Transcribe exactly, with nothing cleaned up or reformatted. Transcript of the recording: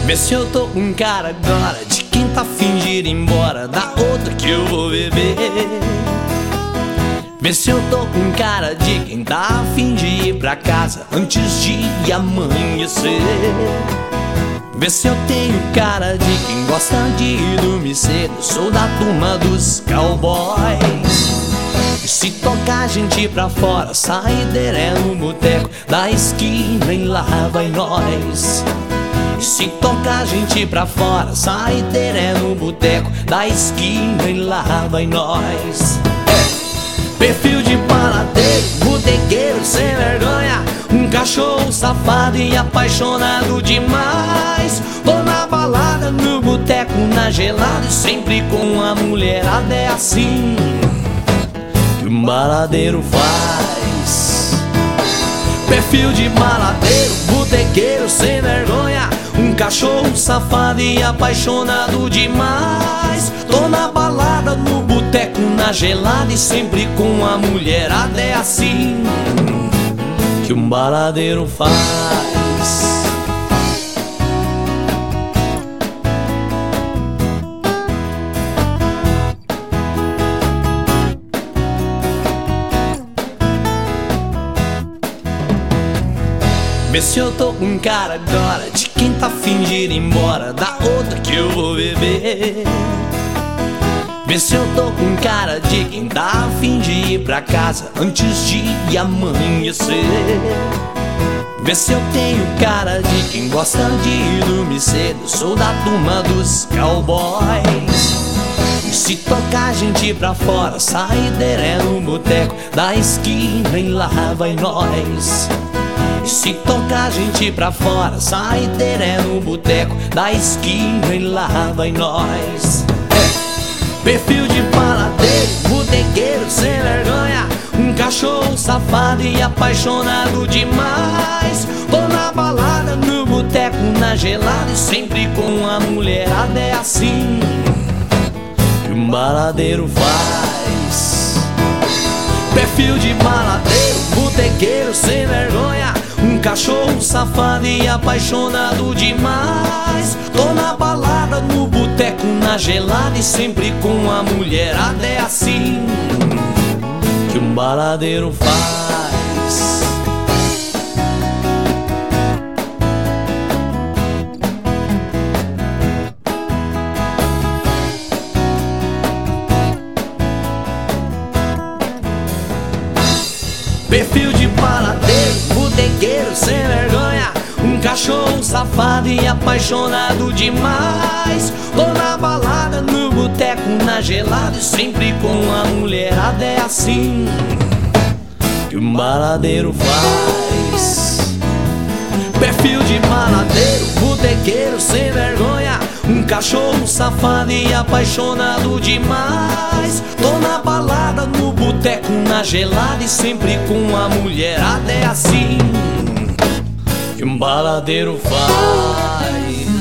Vê se eu tô com cara agora de quem tá afim de ir embora, da outra que eu vou beber. Vê se eu tô com cara de quem tá afim de ir pra casa antes de amanhecer. Vê se eu tenho cara de quem gosta de dormir cedo, sou da turma dos cowboys. E se tocar gente pra fora, saideira é no boteco da esquina e lá vai nós. E se tocar gente pra fora, saideira é no boteco da esquina e lá vai nós. É. Perfil de paladeiro, botequeiro sem vergonha, um cachorro safado e apaixonado demais. Tô na balada, no boteco, na gelada, e sempre com a mulherada. É assim que um baladeiro faz. Perfil de baladeiro, botequeiro sem vergonha, um cachorro safado e apaixonado demais. Tô na balada, no boteco, na gelada, e sempre com a mulherada. É assim que um baladeiro faz. Vê se eu tô com cara agora de quem tá afim de ir embora, da outra que eu vou beber. Vê se eu tô com cara de quem tá afim de ir pra casa antes de amanhecer. Vê se eu tenho cara de quem gosta de dormir cedo, sou da turma dos cowboys. E se tocar gente pra fora, saideira é no boteco da esquina e lá vai nós. E se tocar gente pra fora, saideira é no boteco da esquina e lá vai nós. É. Perfil de paladeiro, botequeiro sem vergonha, um cachorro safado e apaixonado demais. Tô na balada, no boteco, na gelada, e sempre com a mulherada. É assim que um baladeiro faz. Perfil de baladeiro, botequeiro sem vergonha, um cachorro safado e apaixonado demais. Tô na balada, no boteco, na gelada, e sempre com a mulherada. É assim que um baladeiro faz. Perfil de paladeiro, botequeiro sem vergonha, um cachorro safado e apaixonado demais. Tô na balada, no boteco, na gelada, e sempre com a mulherada. É assim que um baladeiro faz. Perfil de baladeiro, botequeiro sem vergonha, um cachorro safado e apaixonado demais. Tô na balada, no boteco, na gelada, e sempre com a mulherada. É assim que um baladeiro faz.